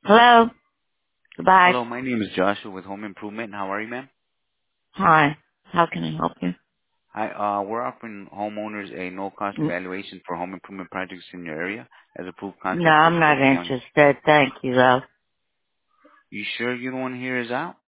Hello? Goodbye. Hello, my name is Joshua with Home Improvement. How are you, ma'am? Hi. How can I help you? Hi, we're offering homeowners a no-cost evaluation for home improvement projects in your area as approved No, contractors I'm for not the county. interested. Thank you, though. You sure you don't want to hear us out?